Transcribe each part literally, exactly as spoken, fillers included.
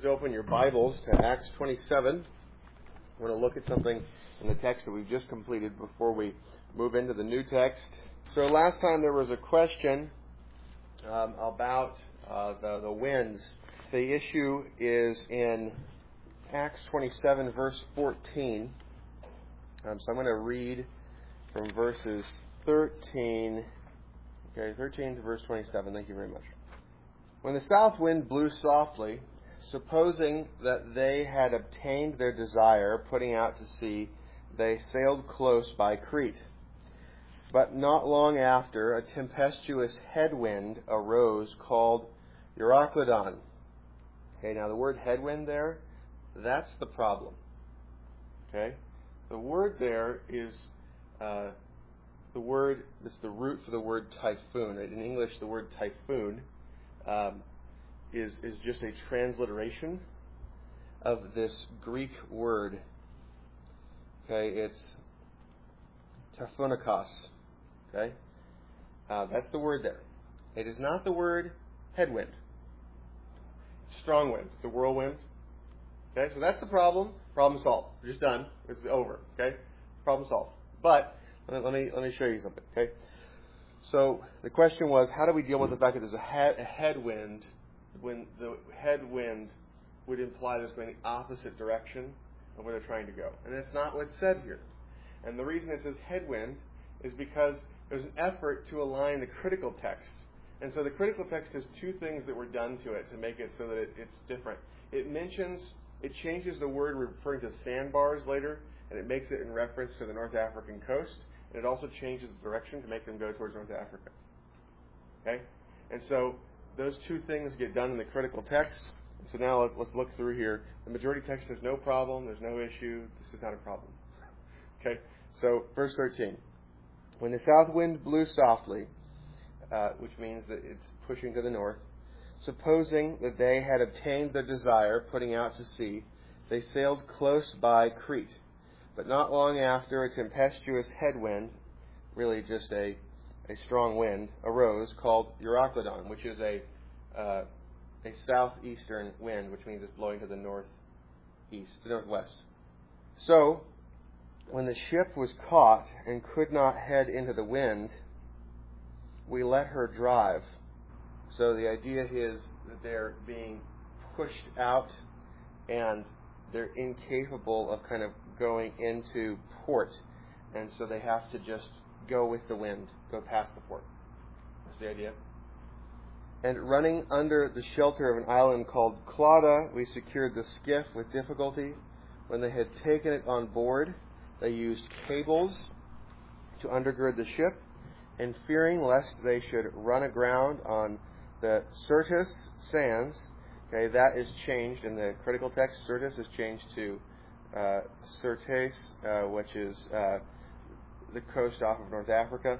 to open your Bibles to Acts twenty-seven. We're going to look at something in the text that we've just completed before we move into the new text. So last time there was a question um, about uh, the, the winds. The issue is in Acts twenty-seven, verse fourteen. Um, so I'm going to read from verses thirteen, okay, thirteen to verse twenty-seven. Thank you very much. When the south wind blew softly, supposing that they had obtained their desire, putting out to sea, they sailed close by Crete. But not long after, a tempestuous headwind arose called Euroclydon. Okay, now the word headwind there, that's the problem. Okay? The word there is uh, the word, this is the root for the word typhoon. Right? In English, the word typhoon um, is, is just a transliteration of this Greek word. Okay, it's typhonikos. Okay? Uh, that's the word there. It is not the word headwind. Strong wind. It's a whirlwind. Okay, so that's the problem. Problem solved. We're just done. It's over. Okay? Problem solved. But let me let me show you something. Okay? So the question was, how do we deal with the fact that there's a, head, a headwind when the headwind would imply that it's going the opposite direction of where they're trying to go? And that's not what's said here. And the reason it says headwind is because there's an effort to align the critical text. And so the critical text has two things that were done to it to make it so that it, it's different. It mentions, it changes the word referring to sandbars later, and it makes it in reference to the North African coast. And it also changes the direction to make them go towards North Africa. Okay? And so those two things get done in the critical text. And so now let's, let's look through here. The majority text has no problem. There's no issue. This is not a problem. Okay? So verse thirteen. When the south wind blew softly, uh, which means that it's pushing to the north, supposing that they had obtained their desire, putting out to sea, they sailed close by Crete. But not long after, a tempestuous headwind, really just a, a strong wind, arose called Euroclydon, which is a uh, a southeastern wind, which means it's blowing to the northeast, the northwest. So, when the ship was caught and could not head into the wind, we let her drive. So the idea is that they're being pushed out and they're incapable of kind of going into port. And so they have to just go with the wind, go past the port. That's the idea. And running under the shelter of an island called Clauda, we secured the skiff with difficulty. When they had taken it on board, they used cables to undergird the ship, and fearing lest they should run aground on the Syrtis sands, okay, that is changed in the critical text. Syrtis is changed to uh, Syrtis, uh, which is uh, the coast off of North Africa.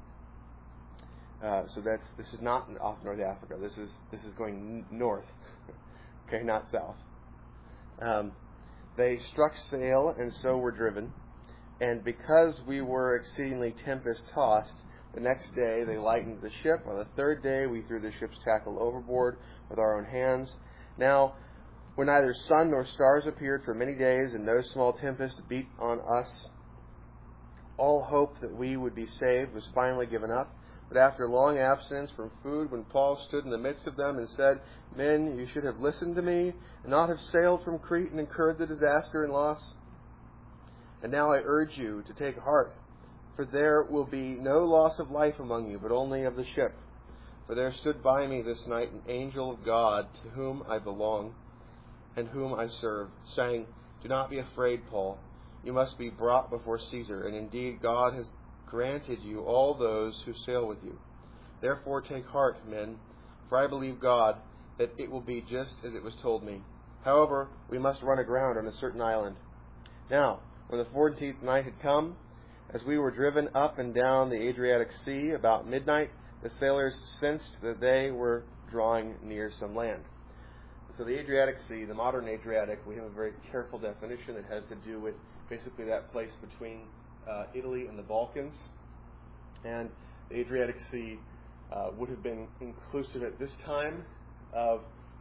Uh, so that's this is not off North Africa. This is this is going n- north, okay, not south. Um, they struck sail and so were driven. And because we were exceedingly tempest-tossed, the next day they lightened the ship. On the third day we threw the ship's tackle overboard with our own hands. Now, when neither sun nor stars appeared for many days, and no small tempest beat on us, all hope that we would be saved was finally given up. But after long abstinence from food, when Paul stood in the midst of them and said, "Men, you should have listened to me, and not have sailed from Crete and incurred the disaster and loss. And now I urge you to take heart, for there will be no loss of life among you, but only of the ship. For there stood by me this night an angel of God, to whom I belong, and whom I serve, saying, 'Do not be afraid, Paul. You must be brought before Caesar, and indeed God has granted you all those who sail with you. Therefore take heart, men, for I believe God, that it will be just as it was told me. However, we must run aground on a certain island.' Now, when the fourteenth night had come, as we were driven up and down the Adriatic Sea about midnight, the sailors sensed that they were drawing near some land." So the Adriatic Sea, the modern Adriatic, we have a very careful definition that has to do with basically that place between uh, Italy and the Balkans. And the Adriatic Sea uh, would have been inclusive at this time of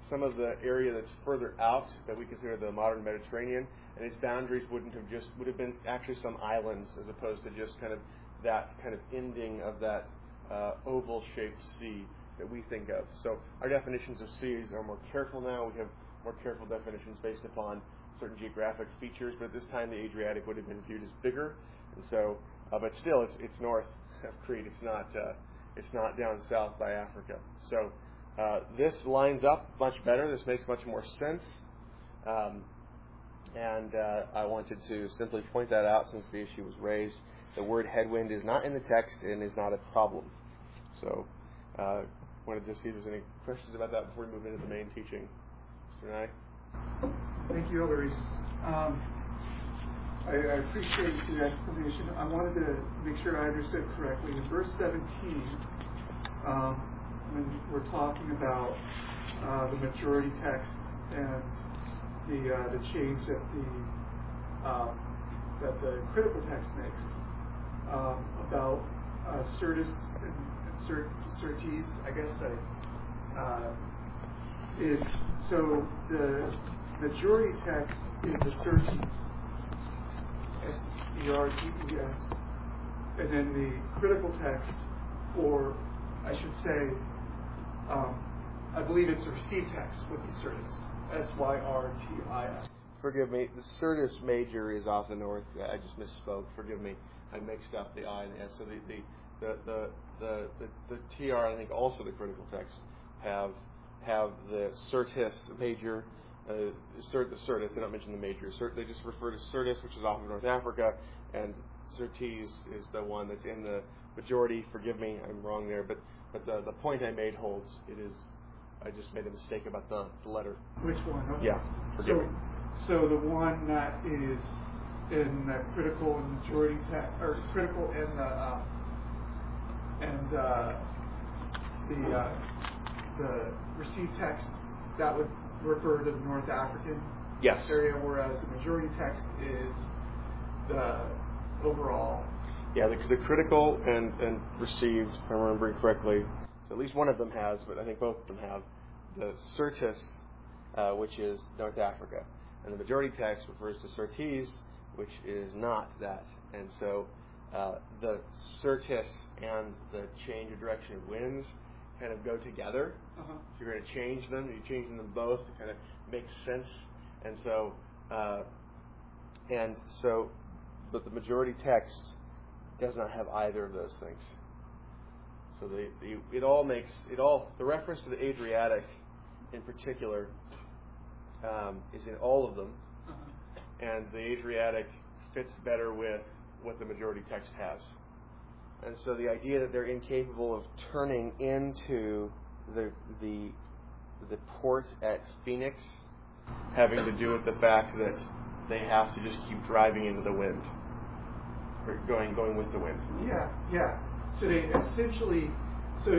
some of the area that's further out that we consider the modern Mediterranean, and its boundaries wouldn't have just would have been actually some islands as opposed to just kind of that kind of ending of that uh, oval-shaped sea that we think of. So our definitions of seas are more careful now. We have more careful definitions based upon certain geographic features, but at this time the Adriatic would have been viewed as bigger, and so, uh, but still, it's it's north of Crete. It's not uh, it's not down south by Africa. So uh, this lines up much better. This makes much more sense, um, and uh, I wanted to simply point that out since the issue was raised. The word headwind is not in the text and is not a problem. So, uh, wanted to see if there's any questions about that before we move into the main teaching. Mister Nye? Thank you, Elder Reese. Um, I, I appreciate your explanation. I wanted to make sure I understood correctly. In verse seventeen, um, when we're talking about uh, the majority text and the uh, the change that the um, that the critical text makes um, about uh, certus and, and cert, certes, I guess I. Uh, is so the majority text is the certes, S E R T E S, and then the critical text, or I should say, um, I believe it's the received text would be certus, S Y R T I S. Forgive me, the certus major is off the north. I just misspoke. Forgive me, I mixed up the I and the S. So the the the the the, the, the T R, I think also the critical text have. have the certus major, uh, cert, the certus, they don't mention the major. Cert, they just refer to certus, which is off of North Africa, and certes is the one that's in the majority. Forgive me, I'm wrong there, but but the, the point I made holds. It is, I just made a mistake about the, the letter. Which one? Okay. Yeah, forgive so, me. So the one that is in the critical and majority text, or critical in the, uh, and uh, the, uh, the received text, that would refer to the North African yes. area, whereas the majority text is the overall. Yeah, the, the critical and, and received, if I'm remembering correctly, so at least one of them has, but I think both of them have, the certus, uh, which is North Africa. And the majority text refers to certes, which is not that. And so uh, the certus and the change of direction of winds kind of go together. Uh-huh. If you're going to change them, you're changing them both to kind of make sense. And so, uh, and so, but the majority text does not have either of those things. So the, the it all makes it all the reference to the Adriatic, in particular, um, is in all of them, uh-huh. and the Adriatic fits better with what the majority text has. And so the idea that they're incapable of turning into the the the port at Phoenix, having to do with the fact that they have to just keep driving into the wind, or going going with the wind. Yeah, yeah. So they essentially, so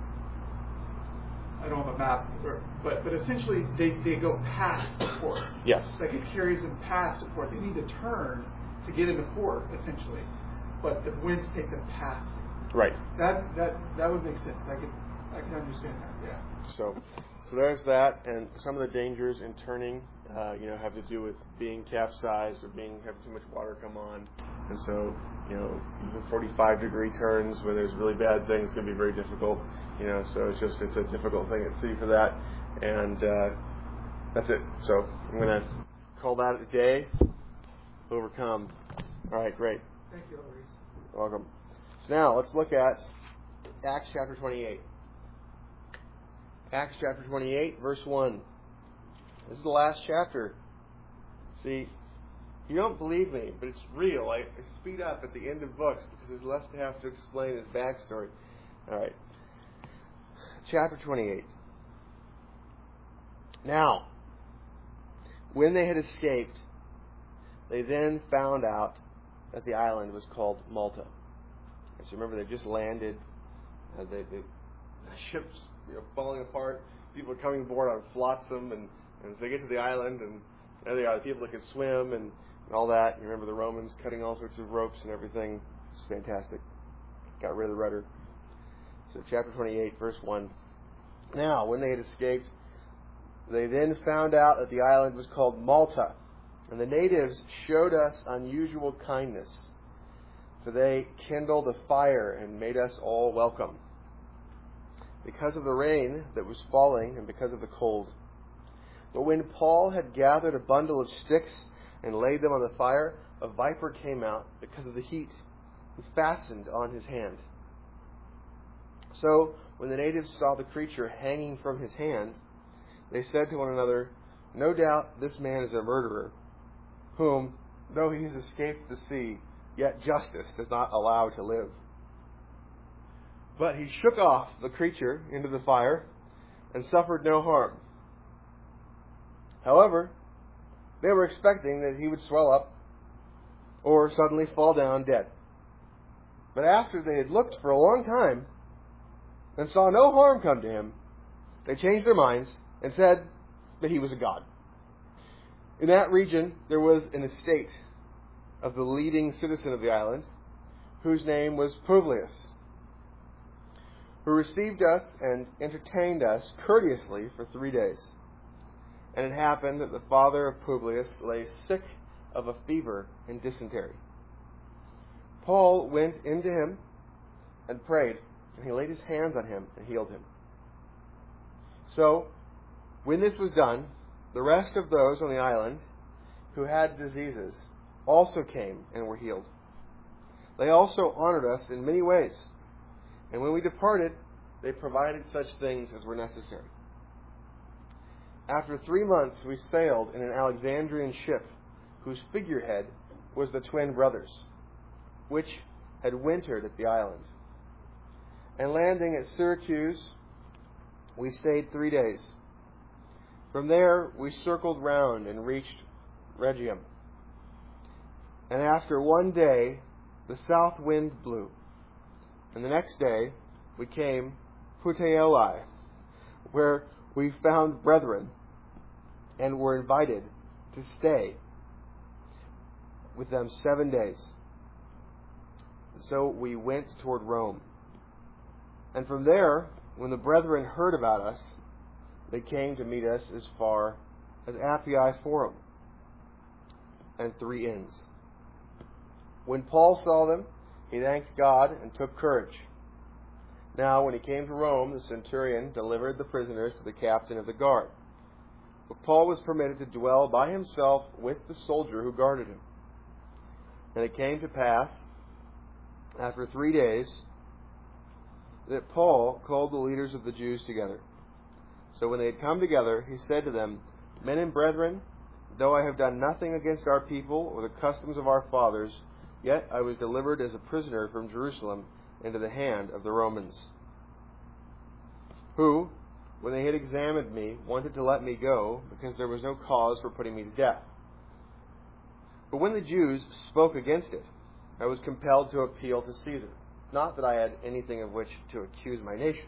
I don't have a map, or, but but essentially they, they go past the port. Yes. Like it carries them past the port. They need to turn to get into port, essentially. But the winds take them past. Right. That that that would make sense. I could I can understand that. Yeah. So, so there's that, and some of the dangers in turning, uh, you know, have to do with being capsized or being having too much water come on, and so you know, even forty-five degree turns when there's really bad things can be very difficult. You know, so it's just it's a difficult thing at sea for that, and uh, that's it. So I'm gonna call that a day. Overcome. All right, great. Thank you, Elvis. Welcome. So now let's look at Acts chapter twenty-eight. Acts chapter twenty-eight, verse one. This is the last chapter. See, you don't believe me, but it's real. I, I speed up at the end of books because there's less to have to explain his backstory. All right. Chapter twenty-eight. Now, when they had escaped, they then found out that the island was called Malta. And so remember, they just landed. Uh, they, they, the ship's you know, falling apart. People are coming aboard on flotsam, and, and as they get to the island, and there they are, the people that can swim and, and all that. You remember the Romans cutting all sorts of ropes and everything. It's fantastic. Got rid of the rudder. So chapter twenty-eight, verse one. Now, when they had escaped, They then found out that the island was called Malta, and the natives showed us unusual kindness, for they kindled a fire and made us all welcome, because of the rain that was falling and because of the cold. But when Paul had gathered a bundle of sticks and laid them on the fire, a viper came out because of the heat and fastened on his hand. So when the natives saw the creature hanging from his hand, they said to one another, "No doubt this man is a murderer, whom, though he has escaped the sea, yet justice does not allow to live." But he shook off the creature into the fire and suffered no harm. However, they were expecting that he would swell up or suddenly fall down dead. But after they had looked for a long time and saw no harm come to him, they changed their minds and said that he was a god. In that region, there was an estate of the leading citizen of the island, whose name was Publius, who received us and entertained us courteously for three days. And it happened that the father of Publius lay sick of a fever and dysentery. Paul went into him and prayed, and he laid his hands on him and healed him. So, when this was done, the rest of those on the island who had diseases also came and were healed. They also honored us in many ways, and when we departed, they provided such things as were necessary. After three months, we sailed in an Alexandrian ship, whose figurehead was the twin brothers, which had wintered at the island. And landing at Syracuse, we stayed three days. From there, we circled round and reached Rhegium. And after one day, the south wind blew. And the next day, we came Puteoli, where we found brethren and were invited to stay with them seven days. So we went toward Rome. And from there, when the brethren heard about us, they came to meet us as far as Appii Forum and Three Inns. When Paul saw them, he thanked God and took courage. Now, when he came to Rome, the centurion delivered the prisoners to the captain of the guard. But Paul was permitted to dwell by himself with the soldier who guarded him. And it came to pass, after three days, that Paul called the leaders of the Jews together. So when they had come together, he said to them, "Men and brethren, though I have done nothing against our people or the customs of our fathers, yet I was delivered as a prisoner from Jerusalem into the hand of the Romans, who, when they had examined me, wanted to let me go, because there was no cause for putting me to death. But when the Jews spoke against it, I was compelled to appeal to Caesar, not that I had anything of which to accuse my nation.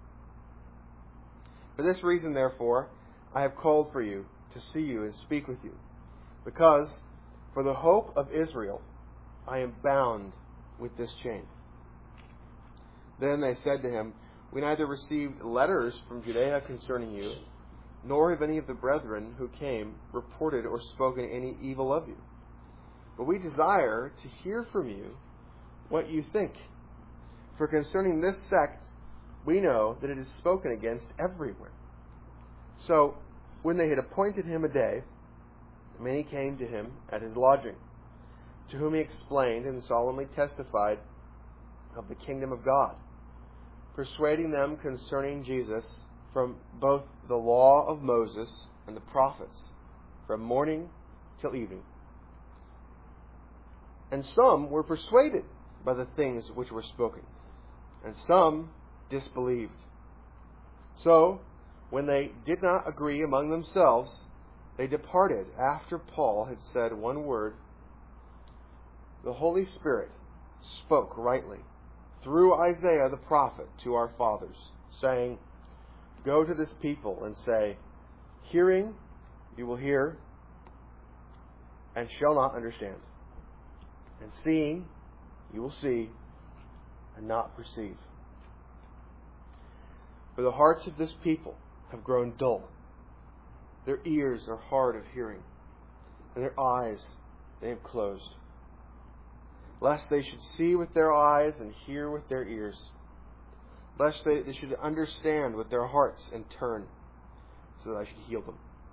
For this reason, therefore, I have called for you to see you and speak with you, because for the hope of Israel I am bound with this chain." Then they said to him, "We neither received letters from Judea concerning you, nor have any of the brethren who came reported or spoken any evil of you. But we desire to hear from you what you think. For concerning this sect, we know that it is spoken against everywhere." So, when they had appointed him a day, many came to him at his lodging, to whom he explained and solemnly testified of the kingdom of God, persuading them concerning Jesus from both the law of Moses and the prophets, from morning till evening. And some were persuaded by the things which were spoken, and some disbelieved. So, when they did not agree among themselves, they departed after Paul had said one word. The Holy Spirit spoke rightly through Isaiah the prophet to our fathers, saying, "Go to this people and say, hearing you will hear and shall not understand, and seeing you will see and not perceive. For the hearts of this people have grown dull, Their ears are hard of hearing, and their eyes they have closed, lest they should see with their eyes and hear with their ears, lest they, they should understand with their hearts and turn, so that I should heal them.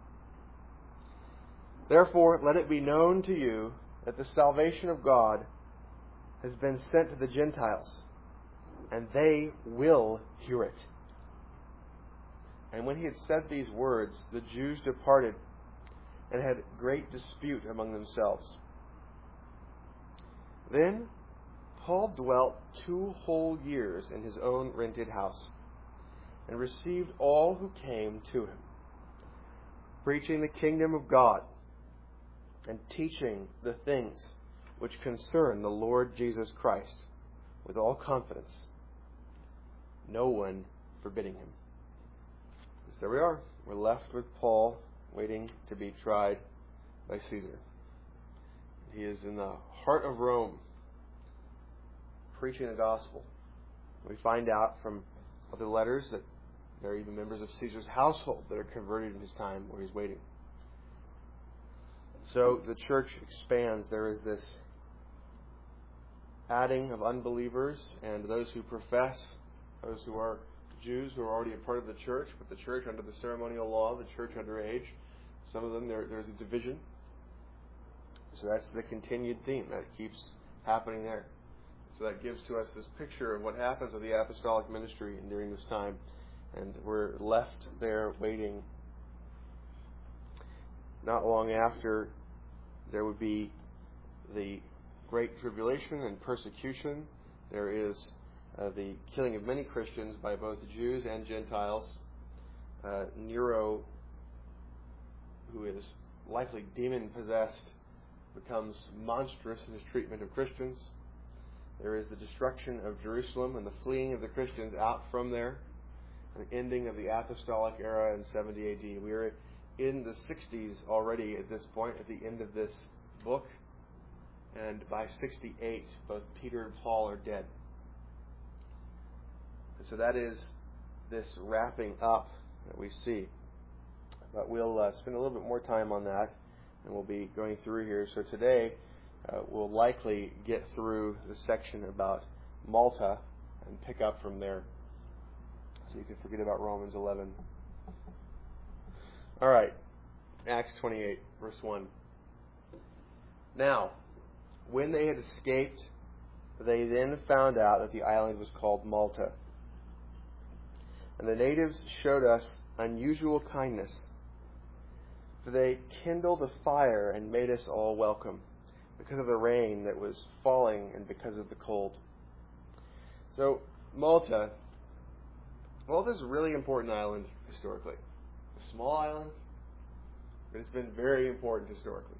Therefore, let it be known to you that the salvation of God has been sent to the Gentiles, and they will hear it. And when he had said these words, the Jews departed and had great dispute among themselves. Then Paul dwelt two whole years in his own rented house, and received all who came to him, preaching the kingdom of God, and teaching the things which concern the Lord Jesus Christ with all confidence, no one forbidding him. So there we are. We're left with Paul waiting to be tried by Caesar. He is in the heart of Rome, preaching the gospel. We find out from other letters that there are even members of Caesar's household that are converted in his time where he's waiting. So the church expands. There is this adding of unbelievers and those who profess, those who are Jews who are already a part of the church, but the church under the ceremonial law, the church under age. Some of them, there, there's a division. So that's the continued theme that keeps happening there. So that gives to us this picture of what happens with the apostolic ministry during this time. And we're left there waiting. Not long after, there would be the great tribulation and persecution. There is uh, the killing of many Christians by both Jews and Gentiles. Uh, Nero, who is likely demon-possessed, becomes monstrous in his treatment of Christians. There is the destruction of Jerusalem and the fleeing of the Christians out from there, and the ending of the apostolic era in seventy A D. We are in the sixties already at this point, at the end of this book, and by sixty-eight, both Peter and Paul are dead. And so that is this wrapping up that we see. But we'll uh, spend a little bit more time on that, and we'll be going through here. So today, uh, we'll likely get through the section about Malta and pick up from there. So you can forget about Romans eleven. All right, Acts twenty-eight, verse one. Now, when they had escaped, they then found out that the island was called Malta. And the natives showed us unusual kindness, for they kindled a fire and made us all welcome, because of the rain that was falling and because of the cold. So, Malta, Malta is a really important island historically. A small island, but it's been very important historically.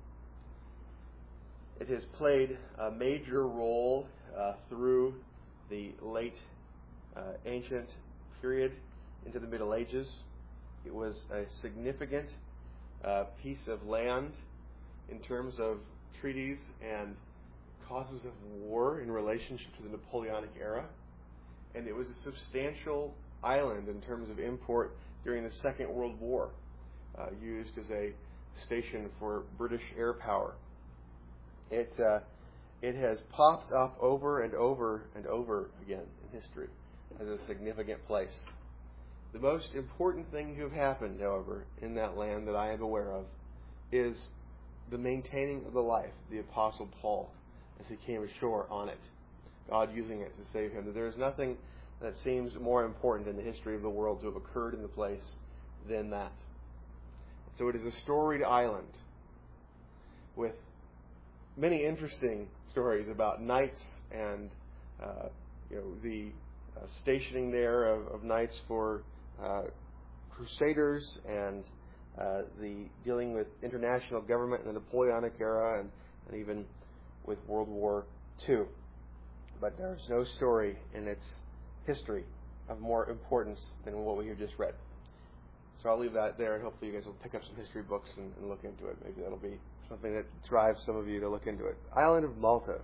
It has played a major role uh, through the late uh, ancient period into the Middle Ages. It was a significant uh, piece of land in terms of treaties and causes of war in relationship to the Napoleonic era. And it was a substantial island in terms of import during the Second World War, uh, used as a station for British air power. It, uh, it has popped up over and over and over again in history as a significant place. The most important thing to have happened, however, in that land that I am aware of is the maintaining of the life of the Apostle Paul as he came ashore on it, God using it to save him. There is nothing that seems more important in the history of the world to have occurred in the place than that. So it is a storied island with many interesting stories about knights and uh, you know the uh, stationing there of, of knights for uh, crusaders and uh, the dealing with international government in the Napoleonic era and, and even with World War Two. But there is no story in its history of more importance than what we have just read. So I'll leave that there, and hopefully you guys will pick up some history books and, and look into it. Maybe that'll be something that drives some of you to look into it. Island of Malta.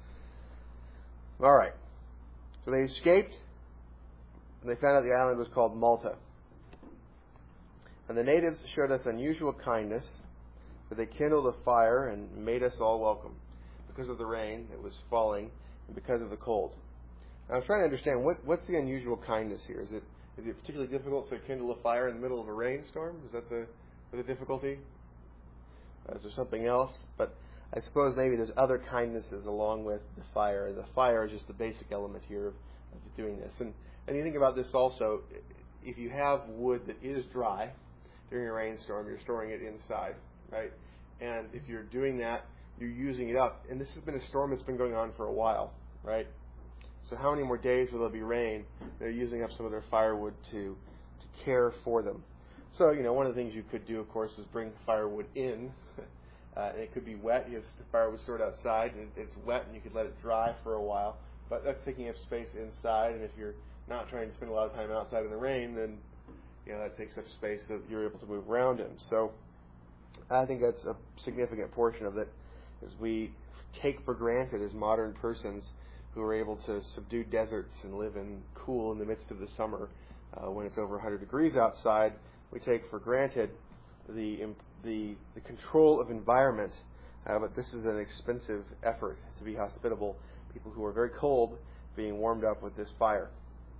All right. So they escaped, and they found out the island was called Malta. And the natives showed us unusual kindness, for they kindled a fire and made us all welcome, because of the rain that was falling and because of the cold. Now, I was trying to understand, what, what's the unusual kindness here? Is it is it particularly difficult to kindle a fire in the middle of a rainstorm? Is that the, the difficulty? Uh, is there something else? But I suppose maybe there's other kindnesses along with the fire. The fire is just the basic element here of, of doing this. And, and you think about this also, if you have wood that is dry during a rainstorm, you're storing it inside, right? And if you're doing that, you're using it up. And this has been a storm that's been going on for a while, right? So how many more days will there be rain? They're using up some of their firewood to to care for them. So, you know, one of the things you could do, of course, is bring firewood in. Uh, and it could be wet. You have firewood stored outside, and it's wet, and you could let it dry for a while. But that's taking up space inside, and if you're not trying to spend a lot of time outside in the rain, then, you know, that takes up space that you're able to move around in. So I think that's a significant portion of it, as we take for granted as modern persons who are able to subdue deserts and live in cool in the midst of the summer uh, when it's over one hundred degrees outside. We take for granted the the, the control of environment, uh, but this is an expensive effort to be hospitable. People who are very cold being warmed up with this fire.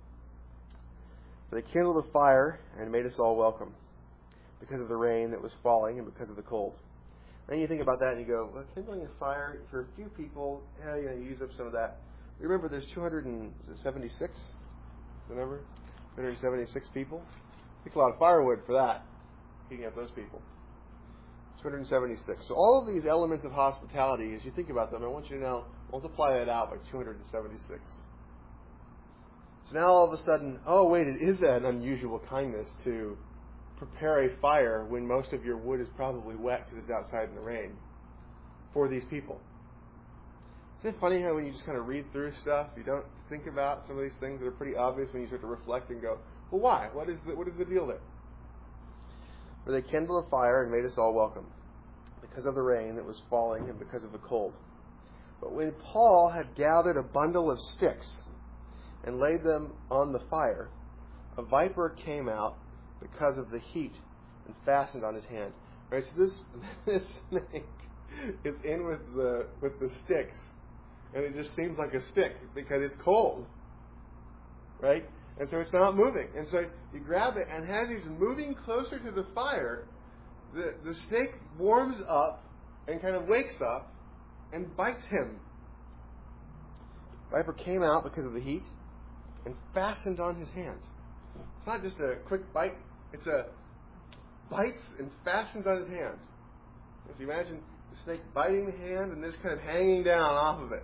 So they kindled a fire and made us all welcome because of the rain that was falling and because of the cold. Then you think about that and you go, well, kindling a fire for a few people, yeah, you know, you use up some of that. Remember, there's two hundred seventy-six, the number? two hundred seventy-six people. Takes a lot of firewood for that, heating up those people. two hundred seventy-six. So all of these elements of hospitality, as you think about them, I want you to now multiply that out by two hundred seventy-six. So now all of a sudden, oh wait, it is an unusual kindness to prepare a fire when most of your wood is probably wet because it's outside in the rain for these people. Isn't it funny how when you just kind of read through stuff, you don't think about some of these things that are pretty obvious when you start to reflect and go, well, why? What is the, what is the deal there? For they kindled a fire and made us all welcome because of the rain that was falling and because of the cold. But when Paul had gathered a bundle of sticks and laid them on the fire, a viper came out because of the heat and fastened on his hand. Right, so this this snake is in with the with the sticks, and it just seems like a stick because it's cold, right? And so it's not moving. And so you grab it, and as he's moving closer to the fire, the the snake warms up and kind of wakes up and bites him. Viper came out because of the heat and fastened on his hand. It's not just a quick bite. It's a bites and fastens on his hand. So you imagine the snake biting the hand and this kind of hanging down off of it.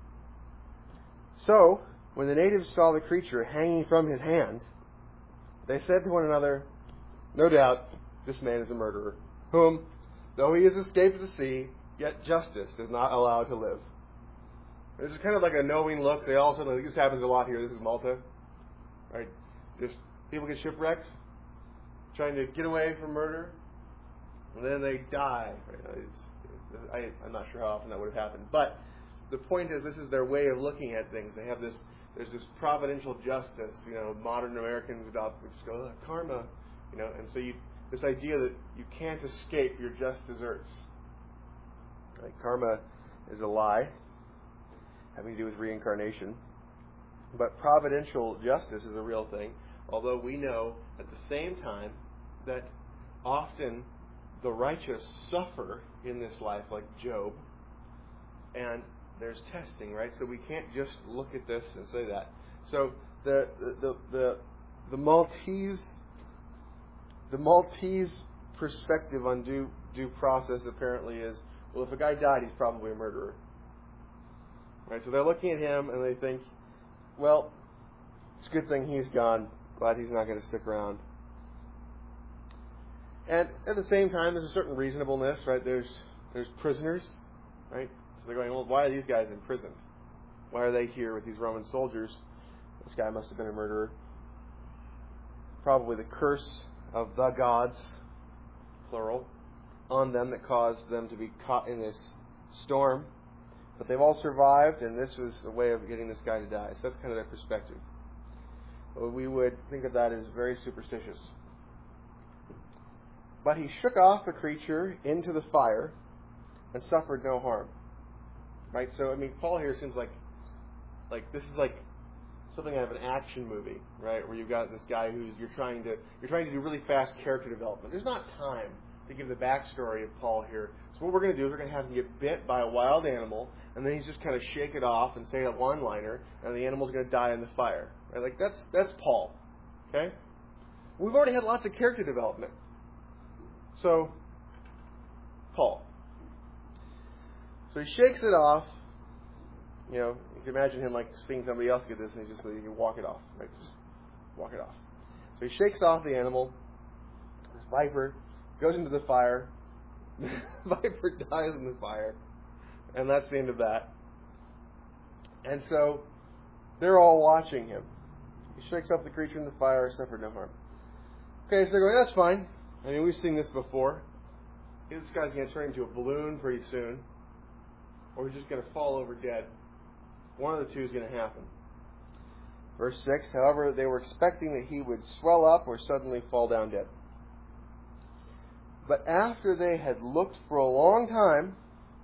So, when the natives saw the creature hanging from his hand, they said to one another, no doubt, this man is a murderer, whom, though he has escaped the sea, yet justice does not allow to live. This is kind of like a knowing look. They all said, like, this happens a lot here. This is Malta. Right? Just people get shipwrecked, trying to get away from murder, and then they die. Right? It's, it's, I, I'm not sure how often that would have happened. But the point is, this is their way of looking at things. They have this, there's this providential justice. You know, modern Americans adopt, we just go, oh, karma. You know, and so you, this idea that you can't escape your just deserts. Right? Karma is a lie, having to do with reincarnation. But providential justice is a real thing, although we know at the same time that often the righteous suffer in this life, like Job, and there's testing, right? So we can't just look at this and say that. So the the the the Maltese the Maltese perspective on due due process apparently is, well, if a guy died, he's probably a murderer. Right? So they're looking at him and they think, well, it's a good thing he's gone. Glad he's not going to stick around. And at the same time, there's a certain reasonableness, right? There's there's prisoners, right? So they're going, well, why are these guys imprisoned? Why are they here with these Roman soldiers? This guy must have been a murderer. Probably the curse of the gods, plural, on them that caused them to be caught in this storm. But they've all survived, and this was a way of getting this guy to die. So that's kind of their perspective. But we would think of that as very superstitious. But he shook off the creature into the fire and suffered no harm. Right? So, I mean, Paul here seems like, like this is like something out of an action movie, right? Where you've got this guy who's, you're trying to, you're trying to do really fast character development. There's not time to give the backstory of Paul here. So what we're going to do is we're going to have him get bit by a wild animal, and then he's just kind of shake it off and say a one-liner, and the animal's going to die in the fire. Right? Like, that's, that's Paul. Okay? We've already had lots of character development. So, Paul. So he shakes it off. You know, you can imagine him like seeing somebody else get this, and he just he can walk it off. Like, just walk it off. So he shakes off the animal. This viper goes into the fire. The viper dies in the fire. And that's the end of that. And so they're all watching him. He shakes up the creature in the fire, suffered no harm. Okay, so they're going, that's fine. I mean, we've seen this before. This guy's going to turn into a balloon pretty soon. Or he's just going to fall over dead. One of the two is going to happen. Verse six, however, they were expecting that he would swell up or suddenly fall down dead. But after they had looked for a long time,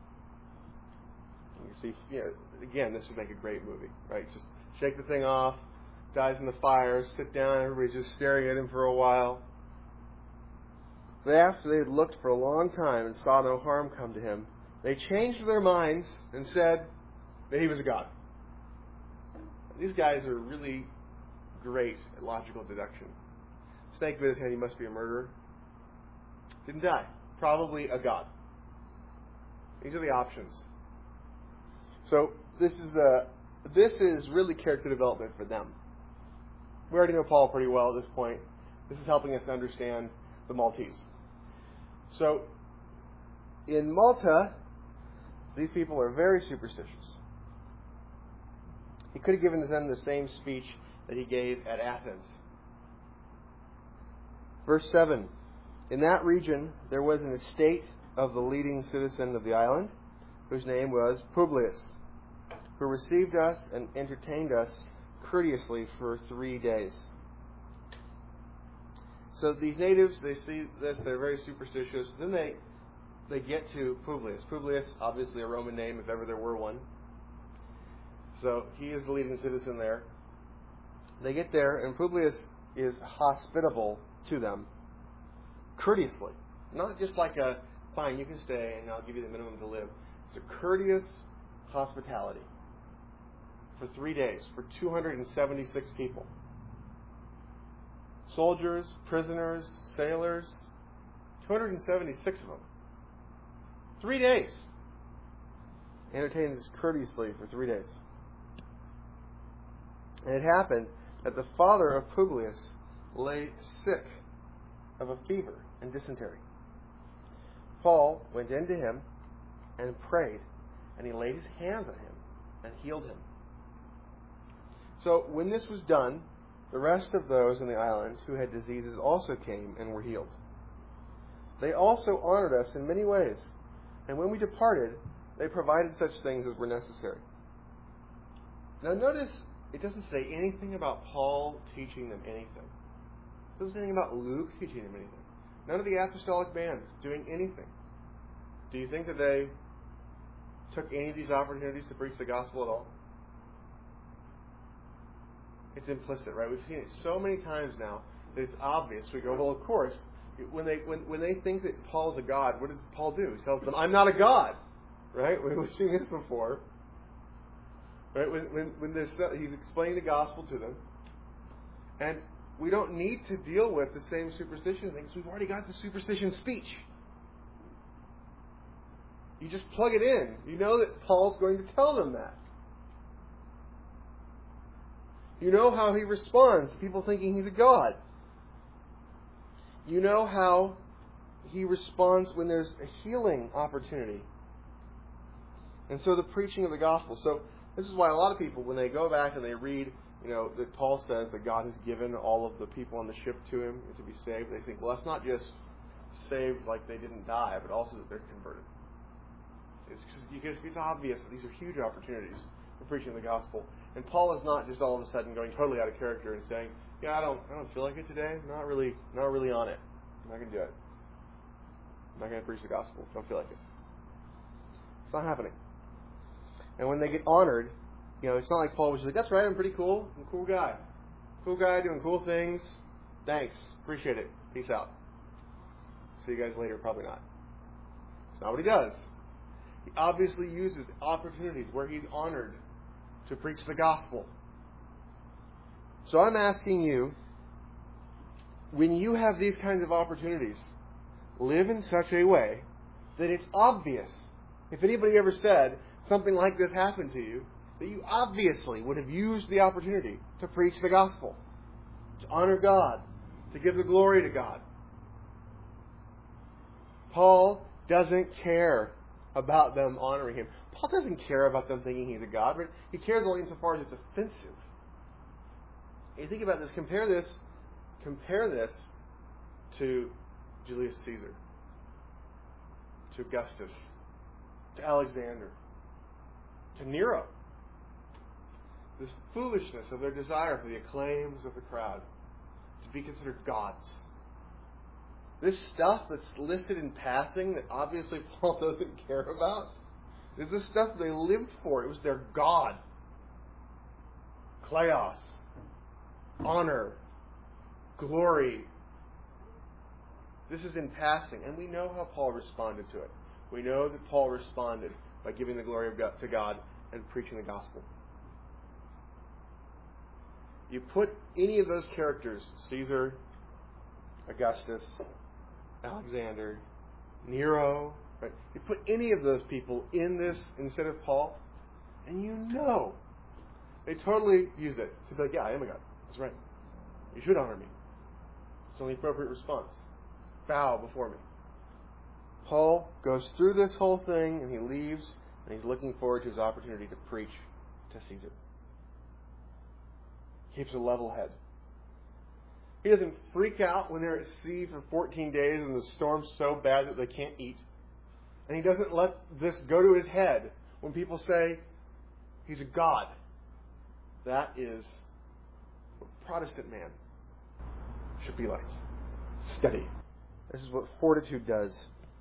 you see, you know, again, this would make a great movie, right? Just shake the thing off, dies in the fire, sit down, everybody's just staring at him for a while. But after they had looked for a long time and saw no harm come to him, they changed their minds and said that he was a god. These guys are really great at logical deduction. Snake bit his hand, he must be a murderer. Didn't die. Probably a god. These are the options. So this is a this is really character development for them. We already know Paul pretty well at this point. This is helping us to understand the Maltese. So in Malta, these people are very superstitious. He could have given them the same speech that he gave at Athens. Verse seven. In that region, there was an estate of the leading citizen of the island, whose name was Publius, who received us and entertained us courteously for three days. So these natives, they see this, they're very superstitious. Then they they get to Publius. Publius, obviously a Roman name, if ever there were one. So he is the leading citizen there. They get there, and Publius is hospitable to them, courteously. Not just like a, fine, you can stay, and I'll give you the minimum to live. It's a courteous hospitality for three days, for two hundred seventy-six people. Soldiers, prisoners, sailors, two hundred seventy-six of them. Three days. Entertained us courteously for three days. And it happened that the father of Publius lay sick of a fever and dysentery. Paul went in to him and prayed, and he laid his hands on him and healed him. So when this was done, the rest of those in the island who had diseases also came and were healed. They also honored us in many ways, and when we departed, they provided such things as were necessary. Now notice, it doesn't say anything about Paul teaching them anything. It doesn't say anything about Luke teaching them anything. None of the apostolic band doing anything. Do you think that they took any of these opportunities to preach the gospel at all? It's implicit, right? We've seen it so many times now that it's obvious. We go, well, of course, when they when, when they think that Paul's a god, what does Paul do? He tells them, I'm not a god. Right? We've seen this before. Right? When when, when there's, he's explaining the gospel to them. And we don't need to deal with the same superstition things. We've already got the superstition speech. You just plug it in. You know that Paul's going to tell them that. You know how he responds to people thinking he's a god. You know how he responds when there's a healing opportunity. And so the preaching of the gospel. So this is why a lot of people, when they go back and they read, you know, that Paul says that God has given all of the people on the ship to him to be saved, they think, well, that's not just saved like they didn't die, but also that they're converted. It's, it's obvious that these are huge opportunities for preaching the gospel. And Paul is not just all of a sudden going totally out of character and saying, yeah, I don't I don't feel like it today. I'm not really not really on it. I'm not going to do it. I'm not going to preach the gospel. Don't feel like it. It's not happening. And when they get honored, you know, it's not like Paul was just like, that's right, I'm pretty cool. I'm a cool guy. Cool guy doing cool things. Thanks. Appreciate it. Peace out. See you guys later. Probably not. It's not what he does. He obviously uses opportunities where he's honored to preach the gospel. So I'm asking you, when you have these kinds of opportunities, live in such a way that it's obvious. If anybody ever said something like this happened to you, that you obviously would have used the opportunity to preach the gospel, to honor God, to give the glory to God. Paul doesn't care about them honoring him. Paul doesn't care about them thinking he's a god, but he cares only insofar as it's offensive. And you think about this, compare this, compare this to Julius Caesar, to Augustus, to Alexander, to Nero. This foolishness of their desire for the acclaims of the crowd, to be considered gods. This stuff that's listed in passing that obviously Paul doesn't care about, is the stuff they lived for. It was their God. Kleos. Honor. Glory. This is in passing. And we know how Paul responded to it. We know that Paul responded by giving the glory of God to God and preaching the gospel. You put any of those characters, Caesar, Augustus, Alexander, Nero, right? You put any of those people in this instead of Paul, and you know they totally use it to be like, yeah, I am a god. That's right. You should honor me. It's the only appropriate response. Bow before me. Paul goes through this whole thing, and he leaves, and he's looking forward to his opportunity to preach to Caesar. Keeps a level head. He doesn't freak out when they're at sea for fourteen days and the storm's so bad that they can't eat. And he doesn't let this go to his head when people say he's a god. That is what a Protestant man should be like. Steady. This is what fortitude does.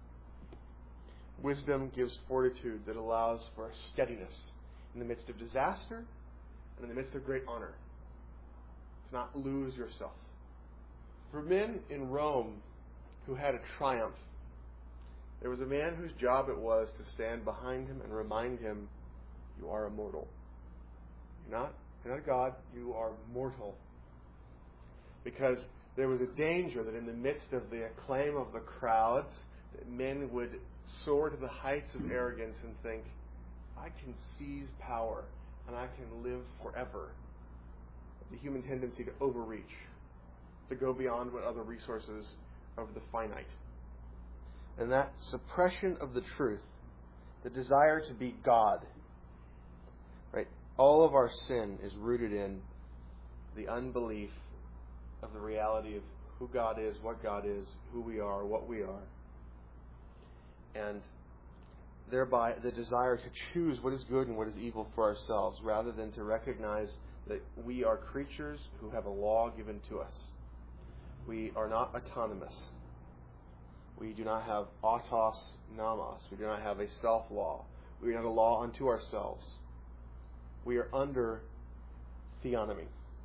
Wisdom gives fortitude that allows for a steadiness in the midst of disaster and in the midst of great honor. To not lose yourself. For men in Rome who had a triumph, there was a man whose job it was to stand behind him and remind him, you are immortal. You're not, you're not a god, you are mortal. Because there was a danger that in the midst of the acclaim of the crowds, that men would soar to the heights of arrogance and think, I can seize power and I can live forever. The human tendency to overreach, to go beyond what other resources of the finite. And that suppression of the truth, the desire to be God, right? All of our sin is rooted in the unbelief of the reality of who God is, what God is, who we are, what we are. And thereby the desire to choose what is good and what is evil for ourselves, rather than to recognize that we are creatures who have a law given to us. We are not autonomous. We do not have autos nomos. We do not have a self-law. We are not a law unto ourselves. We are under theonomy.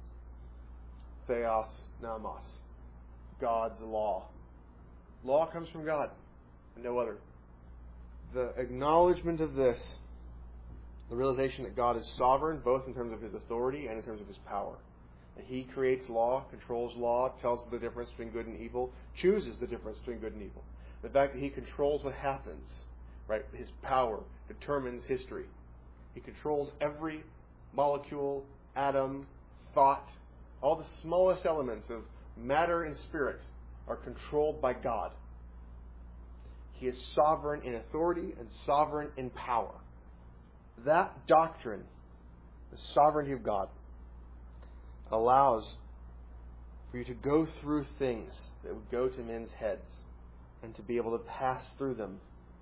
Theos nomos. God's law. Law comes from God and no other. The acknowledgement of this, the realization that God is sovereign, both in terms of His authority and in terms of His power. That He creates law, controls law, tells the difference between good and evil, chooses the difference between good and evil. The fact that He controls what happens, right? His power determines history. He controls every molecule, atom, thought. All the smallest elements of matter and spirit are controlled by God. He is sovereign in authority and sovereign in power. That doctrine, the sovereignty of God, allows for you to go through things that would go to men's heads and to be able to pass through them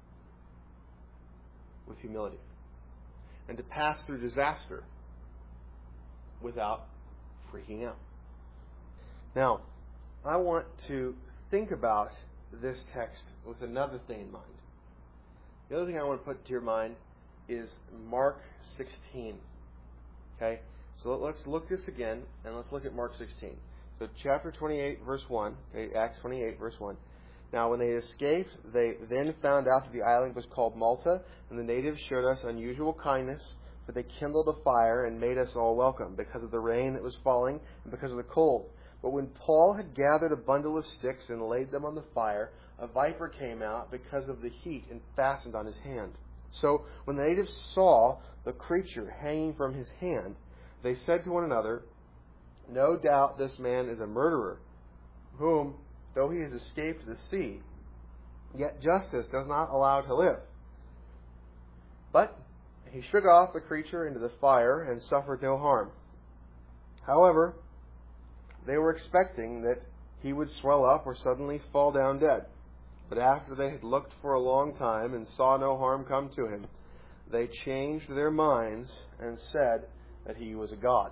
with humility. And to pass through disaster without freaking out. Now, I want to think about this text with another thing in mind. The other thing I want to put to your mind is Mark sixteen. Okay? So let's look this again, and let's look at Mark sixteen. So chapter twenty-eight, verse one. Okay, Acts twenty-eight, verse one. Now when they escaped, they then found out that the island was called Malta, and the natives showed us unusual kindness, for they kindled a fire and made us all welcome, because of the rain that was falling and because of the cold. But when Paul had gathered a bundle of sticks and laid them on the fire, a viper came out because of the heat and fastened on his hand. So when the natives saw the creature hanging from his hand, they said to one another, "No doubt this man is a murderer, whom, though he has escaped the sea, yet justice does not allow to live." But he shook off the creature into the fire and suffered no harm. However, they were expecting that he would swell up or suddenly fall down dead. But after they had looked for a long time and saw no harm come to him, they changed their minds and said that he was a god.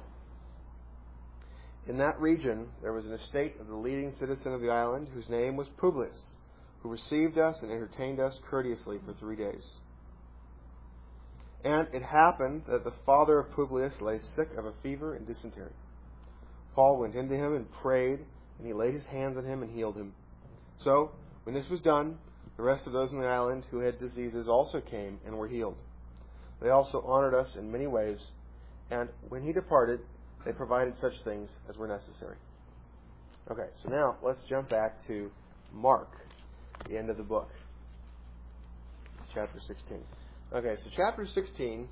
In that region there was an estate of the leading citizen of the island, whose name was Publius, who received us and entertained us courteously for three days. And it happened that the father of Publius lay sick of a fever and dysentery. Paul went into him and prayed, and he laid his hands on him and healed him. So, when this was done, the rest of those in the island who had diseases also came and were healed. They also honored us in many ways, and when he departed, they provided such things as were necessary. Okay, so now let's jump back to Mark, the end of the book, chapter sixteen. Okay, so chapter sixteen,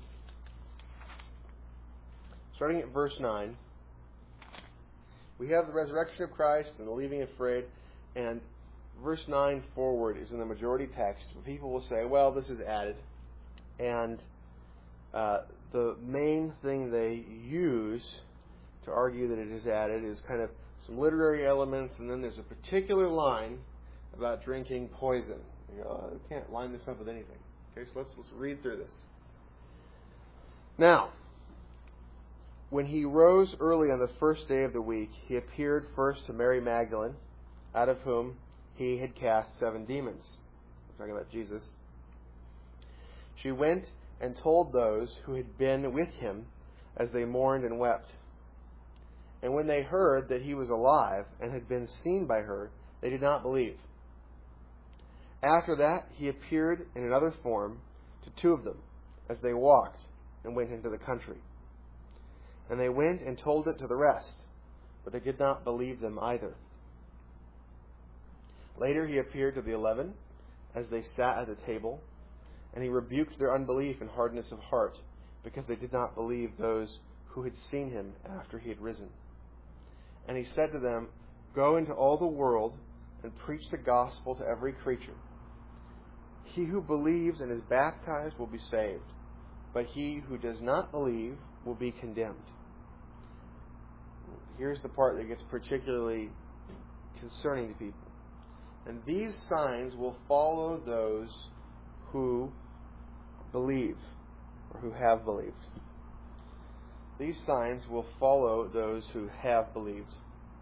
starting at verse nine, we have the resurrection of Christ and the leaving of Fred, and verse nine forward is in the majority text. People will say, well, this is added. And uh, the main thing they use to argue that it is added is kind of some literary elements, and then there's a particular line about drinking poison. You go, oh, you can't line this up with anything. Okay, so let's, let's read through this. Now, when he rose early on the first day of the week, he appeared first to Mary Magdalene, out of whom he had cast seven demons. We're talking about Jesus. She went and told those who had been with him as they mourned and wept. And when they heard that he was alive and had been seen by her, they did not believe. After that, he appeared in another form to two of them as they walked and went into the country. And they went and told it to the rest, but they did not believe them either. Later he appeared to the eleven as they sat at the table, and he rebuked their unbelief and hardness of heart, because they did not believe those who had seen him after he had risen. And he said to them, "Go into all the world and preach the gospel to every creature. He who believes and is baptized will be saved, but he who does not believe will be condemned." Here's the part that gets particularly concerning to people. "And these signs will follow those who believe," or who have believed. These signs will follow those who have believed.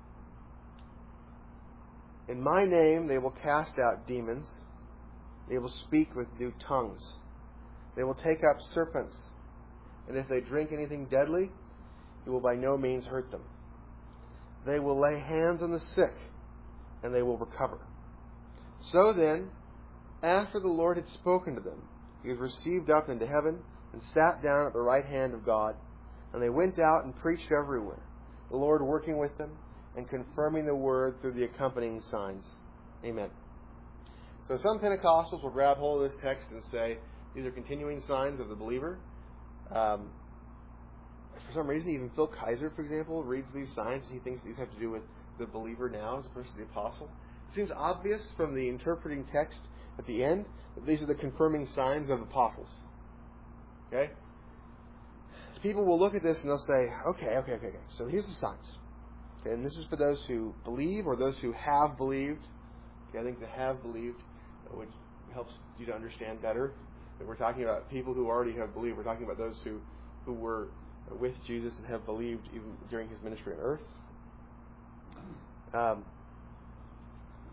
"In my name they will cast out demons. They will speak with new tongues. They will take up serpents. And if they drink anything deadly, it will by no means hurt them. They will lay hands on the sick, and they will recover." So then, after the Lord had spoken to them, he was received up into heaven and sat down at the right hand of God. And they went out and preached everywhere, the Lord working with them and confirming the word through the accompanying signs. Amen. So some Pentecostals will grab hold of this text and say these are continuing signs of the believer. Um, for some reason, even Phil Kaiser, for example, reads these signs and he thinks these have to do with the believer now as opposed to the apostle. It seems obvious from the interpreting text at the end that these are the confirming signs of apostles. Okay? So people will look at this and they'll say, okay, okay, okay, okay. So here's the signs. Okay, and this is for those who believe or those who have believed. Okay, I think the have believed, which helps you to understand better that we're talking about people who already have believed. We're talking about those who, who were with Jesus and have believed even during his ministry on earth. Um,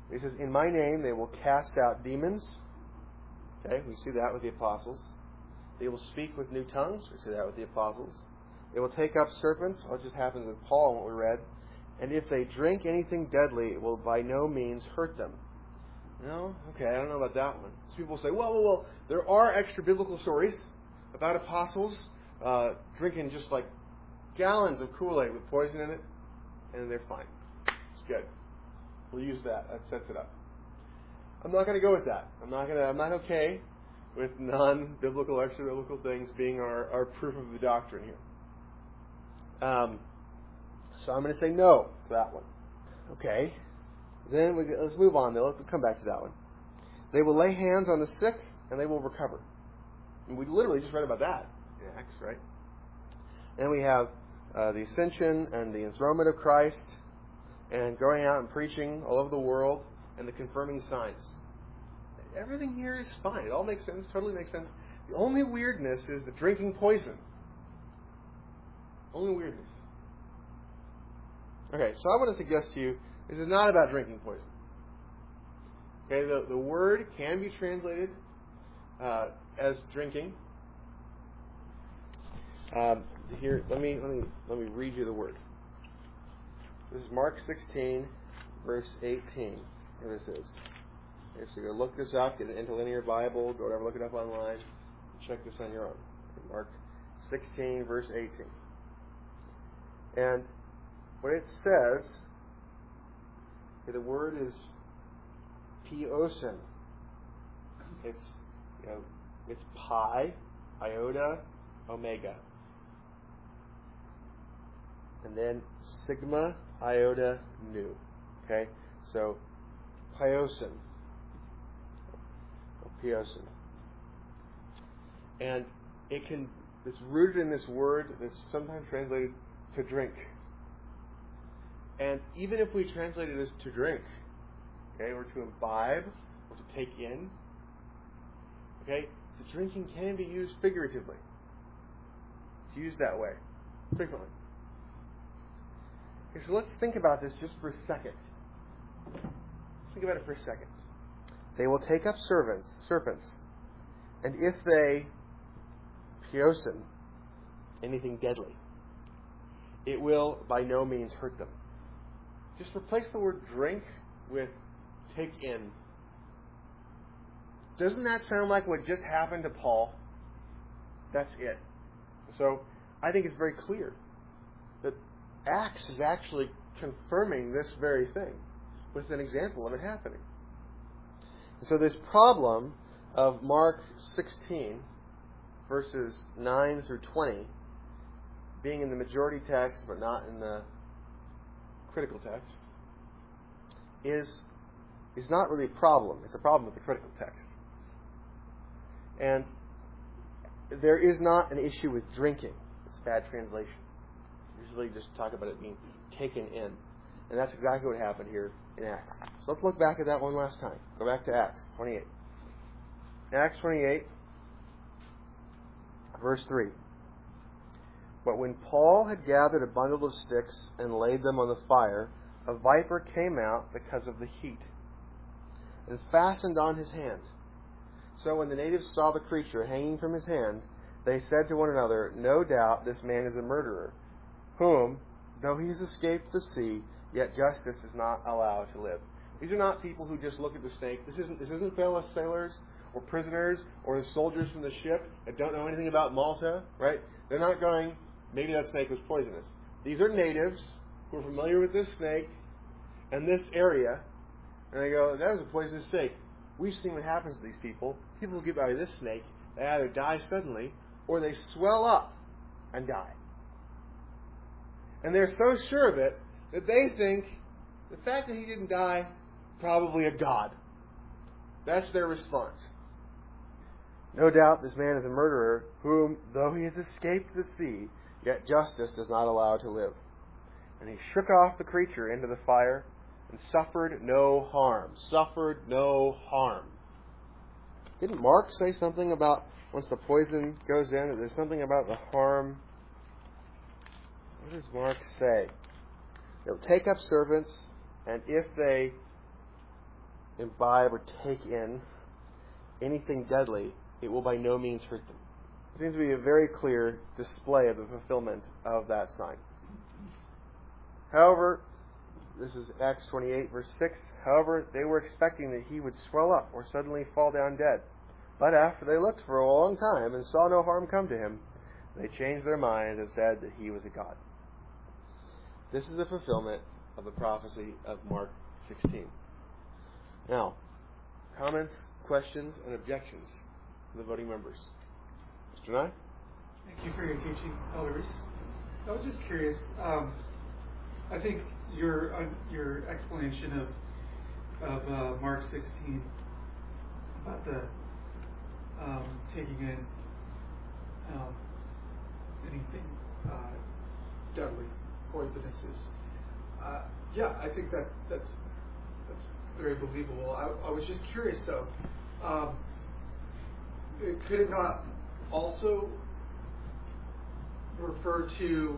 He says, in my name they will cast out demons. Okay, we see that with the apostles. They will speak with new tongues. We see that with the apostles. They will take up serpents. What just happened with Paul, what we read. And if they drink anything deadly, it will by no means hurt them. No? Okay, I don't know about that one. So people say, well, well, well, there are extra biblical stories about apostles uh, drinking just like gallons of Kool-Aid with poison in it, and they're fine. It's good. We'll use that. That sets it up. I'm not going to go with that. I'm not going to. I'm not okay with non-biblical, extra-biblical things being our, our proof of the doctrine here. Um, so I'm going to say no to that one. Okay. Then we, let's move on. Though. Let's come back to that one. They will lay hands on the sick and they will recover. And we literally just read about that in Acts, right? Then we have uh, the ascension and the enthronement of Christ, and going out and preaching all over the world, and the confirming signs. Everything here is fine. It all makes sense, totally makes sense. The only weirdness is the drinking poison. Only weirdness. Okay, so I want to suggest to you, this is not about drinking poison. Okay, the, the word can be translated uh, as drinking. Um, here, let me let me let me read you the word. This is Mark sixteen, verse eighteen. Here this is. Okay, so you look this up, get an interlinear Bible, go whatever, look it up online, check this on your own. Mark sixteen, verse eighteen. And what it says, okay, the word is piosin. It's you know, it's pi, iota, omega. And then sigma, iota, nu. Okay? So, piosin. Or piosin. And it can, it's rooted in this word that's sometimes translated to drink. And even if we translate it as to drink, okay, or to imbibe, or to take in, okay, the drinking can be used figuratively. It's used that way, frequently. Okay, so let's think about this just for a second. Think about it for a second. They will take up servants, serpents, and if they piosin, anything deadly, it will by no means hurt them. Just replace the word drink with take in. Doesn't that sound like what just happened to Paul? That's it. So I think it's very clear that Acts is actually confirming this very thing with an example of it happening. And so this problem of Mark sixteen, verses nine through twenty, being in the majority text but not in the critical text, is is not really a problem. It's a problem with the critical text. And there is not an issue with drinking. It's a bad translation. Usually just talk about it being taken in. And that's exactly what happened here in Acts. So let's look back at that one last time. Go back to Acts twenty-eight. Acts twenty-eight, verse three. But when Paul had gathered a bundle of sticks and laid them on the fire, a viper came out because of the heat and fastened on his hand. So when the natives saw the creature hanging from his hand, they said to one another, "No doubt this man is a murderer, whom, though he has escaped the sea, yet justice is not allowed to live." These are not people who just look at the snake. This isn't, this isn't fellow sailors or prisoners or the soldiers from the ship that don't know anything about Malta, right? They're not going, maybe that snake was poisonous. These are natives who are familiar with this snake and this area, and they go, "That was a poisonous snake." We've seen what happens to these people. People who get by this snake, they either die suddenly or they swell up and die. And they're so sure of it that they think the fact that he didn't die, probably a god. That's their response. No doubt this man is a murderer, whom, though he has escaped the sea, yet justice does not allow to live. And he shook off the creature into the fire and suffered no harm. Suffered no harm. Didn't Mark say something about once the poison goes in, that there's something about the harm? What does Mark say? They'll take up servants, and if they imbibe or take in anything deadly, it will by no means hurt them. It seems to be a very clear display of the fulfillment of that sign. However, this is Acts twenty-eight, verse six. However, they were expecting that he would swell up or suddenly fall down dead. But after they looked for a long time and saw no harm come to him, they changed their minds and said that he was a god. This is a fulfillment of the prophecy of Mark sixteen. Now, comments, questions, and objections to the voting members. Mister Nye? Thank you for your teaching, Elder Reese. I was just curious. Um, I think your uh, your explanation of of uh, Mark sixteen about the um, taking in um, anything uh, deadly, poisonous is, uh, yeah, I think that that's that's very believable. I, I was just curious, so um, it, could it not also refer to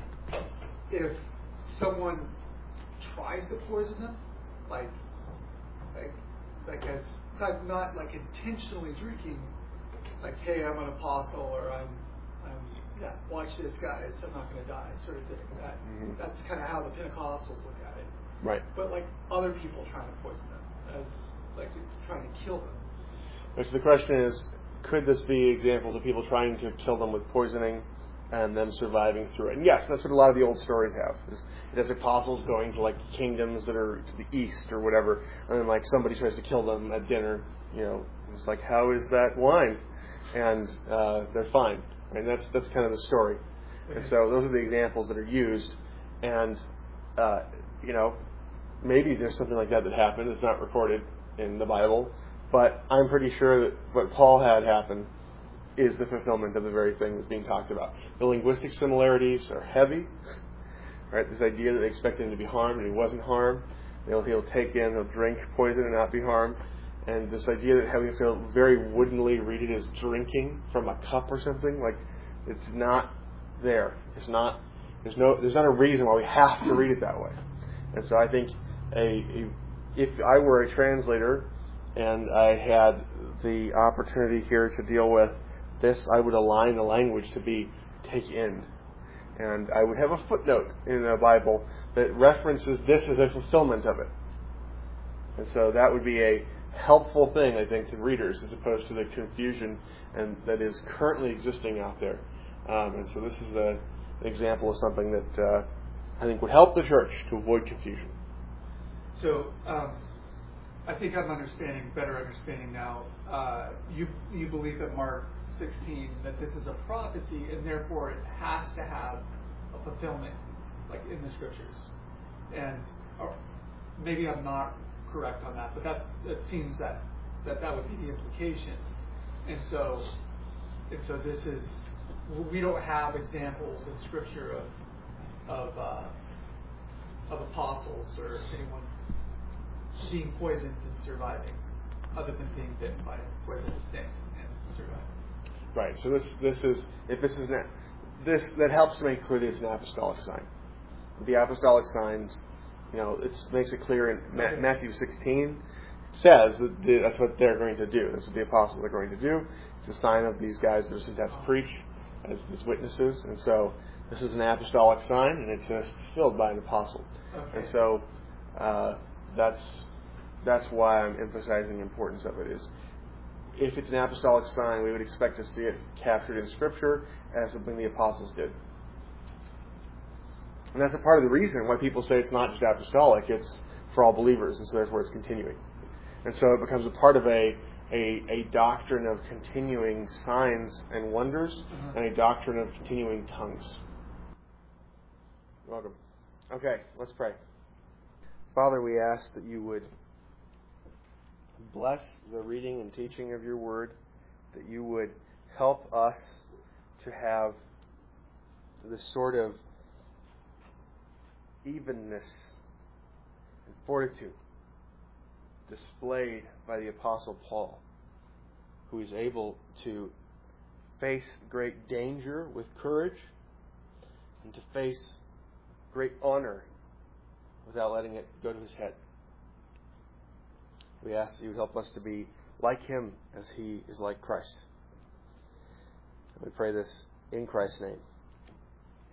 if someone tries to poison them, like, like, like as not, not like intentionally drinking, like, hey, I'm an apostle, or I'm, I'm, yeah, watch this, guys, I'm not going to die, sort of thing. That, mm-hmm. That's kind of how the Pentecostals look at it. Right. But like other people trying to poison them, as like trying to kill them. So the question is, could this be examples of people trying to kill them with poisoning and them surviving through it? And yes, that's what a lot of the old stories have. It has apostles going to like kingdoms that are to the east or whatever, and then like somebody tries to kill them at dinner. You know, it's like, how is that wine? And uh, they're fine. And that's that's kind of the story. And so those are the examples that are used. And uh, you know, maybe there's something like that that happened. It's not recorded in the Bible, but I'm pretty sure that what Paul had happen is the fulfillment of the very thing that's being talked about. The linguistic similarities are heavy, right? This idea that they expected him to be harmed and he wasn't harmed. He'll, he'll take in, he'll drink poison and not be harmed. And this idea that having to very woodenly read it as drinking from a cup or something, like it's not there. It's not. There's no. There's not a reason why we have to read it that way. And so I think a, a if I were a translator and I had the opportunity here to deal with this, I would align the language to be take in. And I would have a footnote in the Bible that references this as a fulfillment of it. And so that would be a helpful thing, I think, to readers as opposed to the confusion and that is currently existing out there. Um, and so this is the, an example of something that uh, I think would help the church to avoid confusion. So um, I think I'm understanding, better understanding now. Uh, you you believe that Mark sixteen, that this is a prophecy, and therefore it has to have a fulfillment, like in the scriptures. And or maybe I'm not correct on that, but that's it seems that, that that would be the implication. And so, and so this is, we don't have examples in scripture of of uh, of apostles or anyone being poisoned and surviving, other than being bitten by a poisonous snake and surviving. Right. So this this is if this is not this that helps to make clear that it's an apostolic sign. The apostolic signs, you know, it makes it clear in Ma- Matthew sixteen. It says that the, that's what they're going to do. That's what the apostles are going to do. It's a sign of these guys that are sent to have to preach as, as witnesses. And so this is an apostolic sign, and it's uh, fulfilled by an apostle. Okay. And so uh, that's that's why I'm emphasizing the importance of it. Is if it's an apostolic sign, we would expect to see it captured in Scripture as something the apostles did. And that's a part of the reason why people say it's not just apostolic, it's for all believers, and so therefore it's continuing. And so it becomes a part of a a, a doctrine of continuing signs and wonders, uh-huh. and a doctrine of continuing tongues. You're welcome. Okay, let's pray. Father, we ask that you would bless the reading and teaching of your word, that you would help us to have this sort of evenness and fortitude displayed by the Apostle Paul, who is able to face great danger with courage and to face great honor without letting it go to his head. We ask that you would help us to be like Him as He is like Christ. And we pray this in Christ's name.